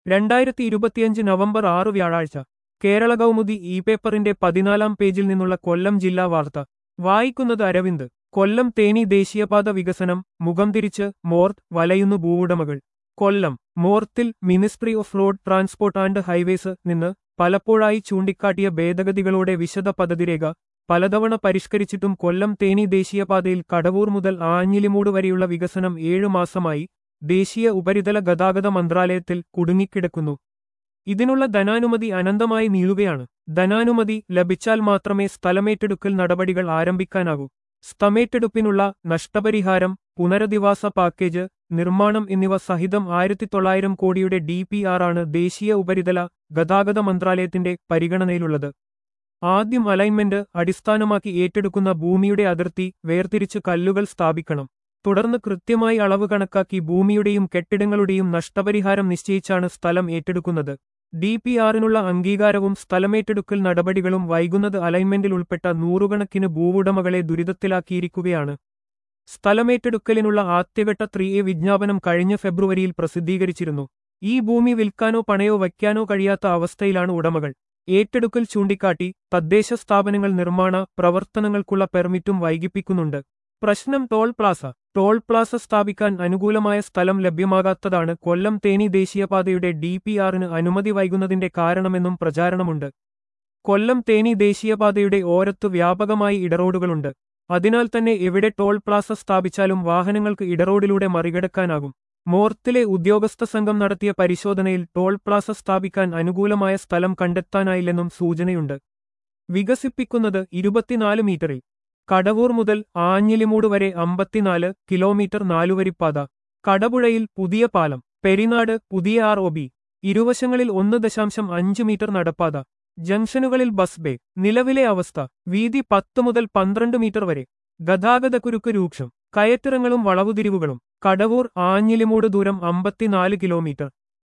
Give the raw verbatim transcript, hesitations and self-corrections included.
രണ്ടായിരത്തി ഇരുപത്തിയഞ്ച് നവംബർ ആറ് വ്യാഴാഴ്ച കേരള കൗമുദി ഇ പേപ്പറിന്റെ പതിനാലാം പേജിൽ നിന്നുള്ള കൊല്ലം ജില്ലാ വാർത്ത വായിക്കുന്നത് അരവിന്ദ്. കൊല്ലം തേനി ദേശീയപാത വികസനം മുഖം തിരിച്ച് മോർത്ത് വലയുന്നു ഭൂവുടമകൾ. കൊല്ലം മോർത്തിൽ ministry of road transport and highways നിന്ന് പലപ്പോഴായി ചൂണ്ടിക്കാട്ടിയ ഭേദഗതികളോടെ വിശദ പദ്ധതിരേഖ പലതവണ പരിഷ്കരിച്ചിട്ടും കൊല്ലം തേനി ദേശീയപാതയിൽ കടവൂർ മുതൽ ആഞ്ഞിലിമൂട് വരെയുള്ള വികസനം ഏഴു മാസമായി ദേശീയ ഉപരിതല ഗതാഗത മന്ത്രാലയത്തിൽ കുടുങ്ങിക്കിടക്കുന്നു. ഇതിനുള്ള ധനാനുമതി അനന്തമായി നീളുകയാണ്. ധനാനുമതി ലഭിച്ചാൽ മാത്രമേ സ്ഥലമേറ്റെടുക്കൽ നടപടികൾ ആരംഭിക്കാനാകൂ. സ്ഥലമേറ്റെടുപ്പിനുള്ള നഷ്ടപരിഹാരം, പുനരധിവാസ പാക്കേജ്, നിർമ്മാണം എന്നിവ സഹിതം ആയിരത്തി തൊള്ളായിരം കോടിയുടെ ഡി പി ആർ ആണ് ദേശീയ ഉപരിതല ഗതാഗത മന്ത്രാലയത്തിന്റെ പരിഗണനയിലുള്ളത്. ആദ്യം അലൈൻമെന്റ് അടിസ്ഥാനമാക്കി ഏറ്റെടുക്കുന്ന ഭൂമിയുടെ അതിർത്തി വേർതിരിച്ച് കല്ലുകൾ സ്ഥാപിക്കണം. തുടർന്ന് കൃത്യമായി അളവ് കണക്കാക്കി ഭൂമിയുടെയും കെട്ടിടങ്ങളുടെയും നഷ്ടപരിഹാരം നിശ്ചയിച്ചാണ് സ്ഥലം ഏറ്റെടുക്കുന്നത്. ഡി പി ആറിനുള്ള അംഗീകാരവും സ്ഥലമേറ്റെടുക്കൽ നടപടികളും വൈകുന്നത് അലൈൻമെന്റിൽ ഉൾപ്പെട്ട നൂറുകണക്കിന് ഭൂവുടമകളെ ദുരിതത്തിലാക്കിയിരിക്കുകയാണ്. സ്ഥലമേറ്റെടുക്കലിനുള്ള ആദ്യഘട്ട ത്രീ എ വിജ്ഞാപനം കഴിഞ്ഞ ഫെബ്രുവരിയിൽ പ്രസിദ്ധീകരിച്ചിരുന്നു. ഈ ഭൂമി വിൽക്കാനോ പണയോ വയ്ക്കാനോ കഴിയാത്ത അവസ്ഥയിലാണ് ഉടമകൾ. ഏറ്റെടുക്കൽ ചൂണ്ടിക്കാട്ടി തദ്ദേശ സ്ഥാപനങ്ങൾ നിർമ്മാണ പ്രവർത്തനങ്ങൾക്കുള്ള പെർമിറ്റും വൈകിപ്പിക്കുന്നുണ്ട്. പ്രശ്നം ടോൾ പ്ലാസ. ടോൾ പ്ലാസ സ്ഥാപിക്കാൻ അനുകൂലമായ സ്ഥലം ലഭ്യമാകാത്തതാണ് കൊല്ലം തേനി ദേശീയപാതയുടെ ഡി പി ആറിന് അനുമതി വൈകുന്നതിന്റെ കാരണമെന്നും പ്രചാരണമുണ്ട്. കൊല്ലം തേനി ദേശീയപാതയുടെ ഓരത്ത് വ്യാപകമായി ഇടറോഡുകളുണ്ട്. അതിനാൽ തന്നെ എവിടെ ടോൾ പ്ലാസ സ്ഥാപിച്ചാലും വാഹനങ്ങൾക്ക് ഇടറോഡിലൂടെ മറികടക്കാനാകും. മോർത്തിലെ ഉദ്യോഗസ്ഥ സംഘം നടത്തിയ പരിശോധനയിൽ ടോൾ പ്ലാസ സ്ഥാപിക്കാൻ അനുകൂലമായ സ്ഥലം കണ്ടെത്താനായില്ലെന്നും സൂചനയുണ്ട്. വികസിപ്പിക്കുന്നത് ഇരുപത്തിനാല് മീറ്ററിൽ. കടവൂർ മുതൽ ആഞ്ഞിലിമൂട് വരെ അമ്പത്തിനാല് കിലോമീറ്റർ നാലുവരിപ്പാത. കടപുഴയിൽ പുതിയ പാലം. പെരിനാട് പുതിയ ആർ ഒ ബി. ഇരുവശങ്ങളിൽ ഒന്ന് ദശാംശം അഞ്ച് മീറ്റർ നടപ്പാത. ജംഗ്ഷനുകളിൽ ബസ് ബേ. നിലവിലെ അവസ്ഥ: വീതി പത്ത് മുതൽ പന്ത്രണ്ട് മീറ്റർ വരെ. ഗതാഗതക്കുരുക്ക് രൂക്ഷം. കയറ്റിറങ്ങളും വളവുതിരിവുകളും. കടവൂർ ആഞ്ഞിലിമൂട് ദൂരം അമ്പത്തിനാല് കിലോമീറ്റർ.